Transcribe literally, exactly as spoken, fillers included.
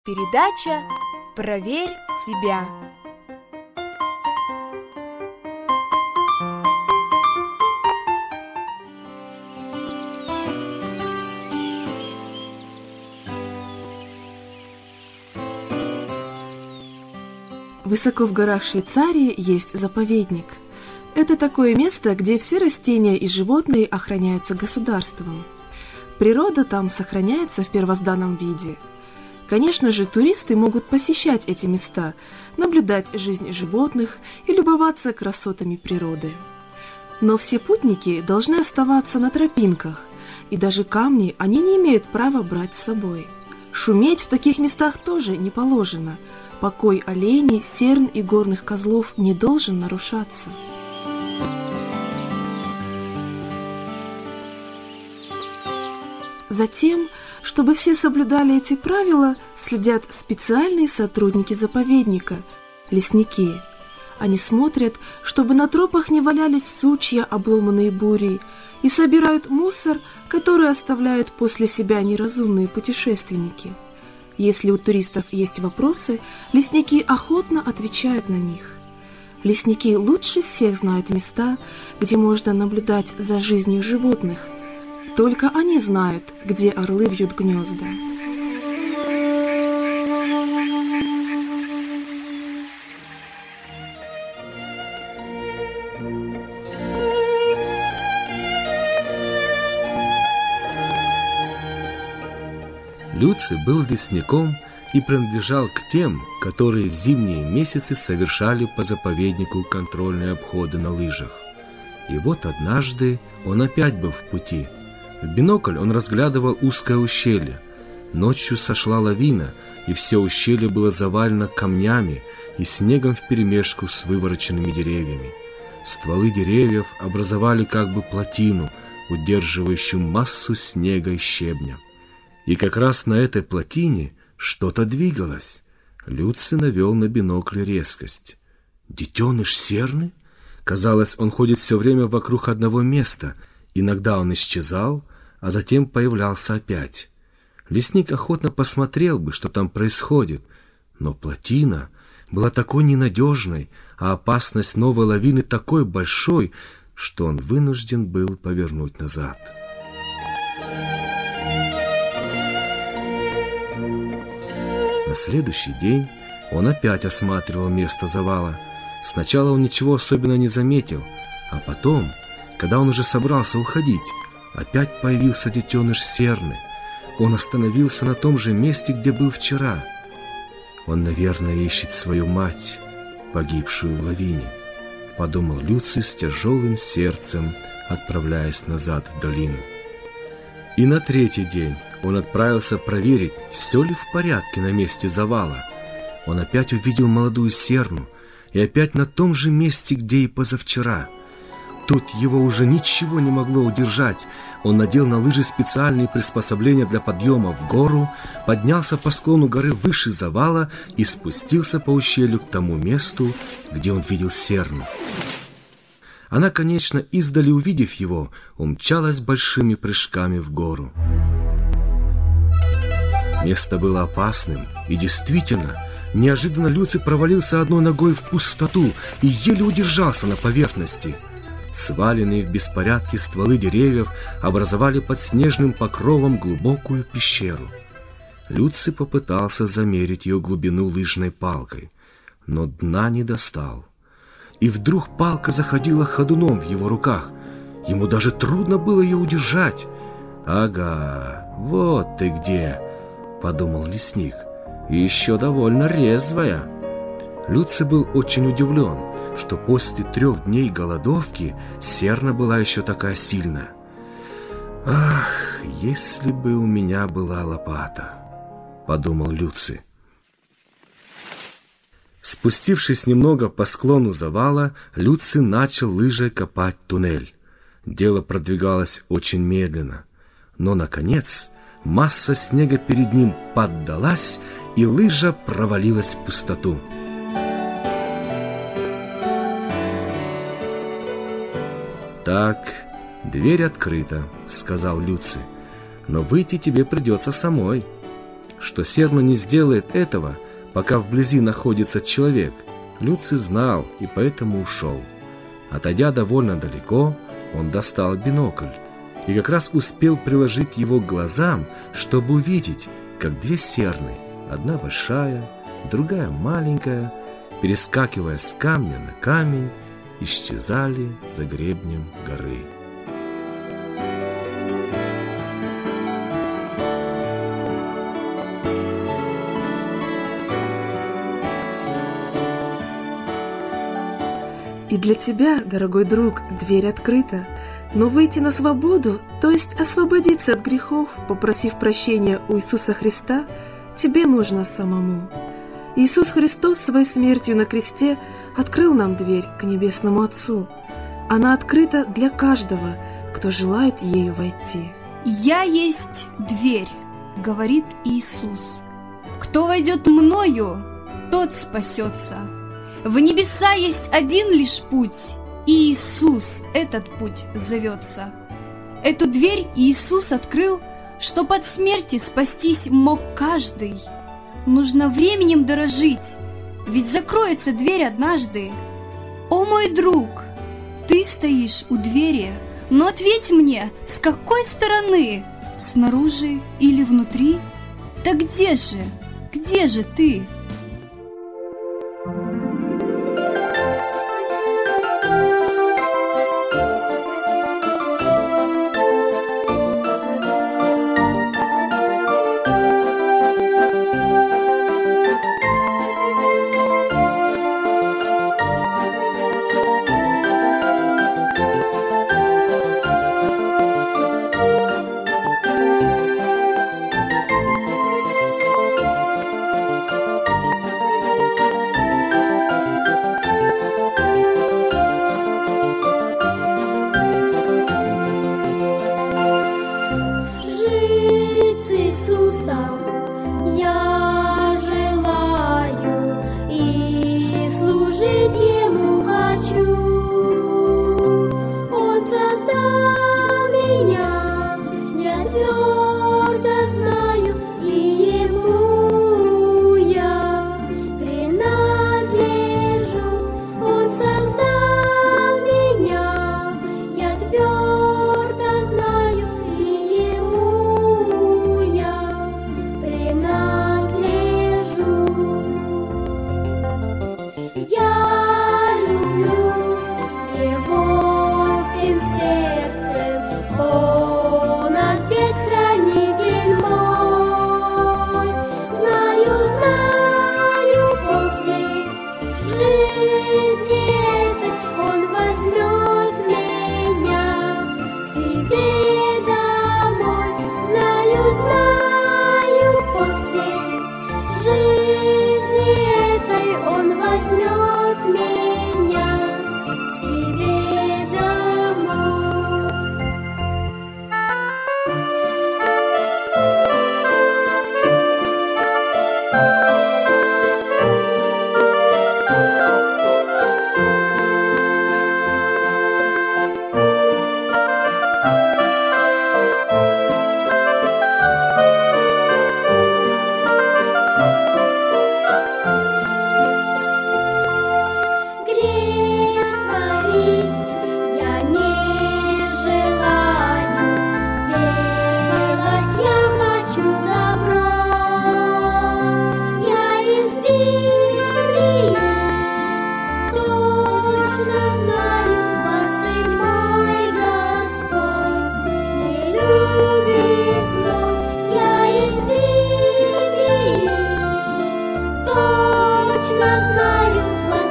Передача «Проверь себя». Высоко в горах Швейцарии есть заповедник. Это такое место, где все растения и животные охраняются государством. Природа там сохраняется в первозданном виде. Конечно же, туристы могут посещать эти места, наблюдать жизнь животных и любоваться красотами природы. Но все путники должны оставаться на тропинках, и даже камни они не имеют права брать с собой. Шуметь в таких местах тоже не положено. Покой оленей, серн и горных козлов не должен нарушаться. Затем, чтобы все соблюдали эти правила, следят специальные сотрудники заповедника – лесники. Они смотрят, чтобы на тропах не валялись сучья, обломанные бурей, и собирают мусор, который оставляют после себя неразумные путешественники. Если у туристов есть вопросы, лесники охотно отвечают на них. Лесники лучше всех знают места, где можно наблюдать за жизнью животных. Только они знают, где орлы вьют гнезда. Люций был лесником и принадлежал к тем, которые в зимние месяцы совершали по заповеднику контрольные обходы на лыжах. И вот однажды он опять был в пути. В бинокль он разглядывал узкое ущелье. Ночью сошла лавина, и все ущелье было завалено камнями и снегом вперемешку с вывороченными деревьями. Стволы деревьев образовали как бы плотину, удерживающую массу снега и щебня. И как раз на этой плотине что-то двигалось. Люций навел на бинокль резкость. Детеныш серны? Казалось, он ходит все время вокруг одного места. Иногда он исчезал, а затем появлялся опять. Лесник охотно посмотрел бы, что там происходит, но плотина была такой ненадежной, а опасность новой лавины такой большой, что он вынужден был повернуть назад. На следующий день он опять осматривал место завала. Сначала он ничего особенно не заметил, а потом, когда он уже собрался уходить, опять появился детеныш серны. Он остановился на том же месте, где был вчера. Он, наверное, ищет свою мать, погибшую в лавине, подумал Люций с тяжелым сердцем, отправляясь назад в долину. И на третий день он отправился проверить, все ли в порядке на месте завала. Он опять увидел молодую серну, и опять на том же месте, где и позавчера. Тут его уже ничего не могло удержать. Он надел на лыжи специальные приспособления для подъема в гору, поднялся по склону горы выше завала и спустился по ущелью к тому месту, где он видел серну. Она, конечно, издали увидев его, умчалась большими прыжками в гору. Место было опасным, и действительно, неожиданно Люций провалился одной ногой в пустоту и еле удержался на поверхности. Сваленные в беспорядке стволы деревьев образовали под снежным покровом глубокую пещеру. Люций попытался замерить ее глубину лыжной палкой, но дна не достал. И вдруг палка заходила ходуном в его руках. Ему даже трудно было ее удержать. «Ага, вот ты где!» — подумал лесник. «И еще довольно резвая». Люций был очень удивлен, что после трех дней голодовки серна была еще такая сильная. «Ах, если бы у меня была лопата!» — подумал Люций. Спустившись немного по склону завала, Люций начал лыжей копать туннель. Дело продвигалось очень медленно, но, наконец, масса снега перед ним поддалась, и лыжа провалилась в пустоту. «Так, дверь открыта», — сказал Люций, — «но выйти тебе придется самой». что Серна не сделает этого, пока вблизи находится человек, Люций знал и поэтому ушел. Отойдя довольно далеко, он достал бинокль и как раз успел приложить его к глазам, чтобы увидеть, как две серны, одна большая, другая маленькая, перескакивая с камня на камень, исчезали за гребнем горы. И для тебя, дорогой друг, дверь открыта, но выйти на свободу, то есть освободиться от грехов, попросив прощения у Иисуса Христа, тебе нужно самому. Иисус Христос своей смертью на кресте открыл нам дверь к Небесному Отцу. Она открыта для каждого, кто желает ею войти. «Я есть дверь», — говорит Иисус. «Кто войдет мною, тот спасется. В небеса есть один лишь путь, и Иисус этот путь зовется. Эту дверь Иисус открыл, чтоб от смерти спастись мог каждый. Нужно временем дорожить, ведь закроется дверь однажды. О, мой друг, ты стоишь у двери, но ответь мне, с какой стороны? Снаружи или внутри? Да где же, где же ты?» Точно знаю,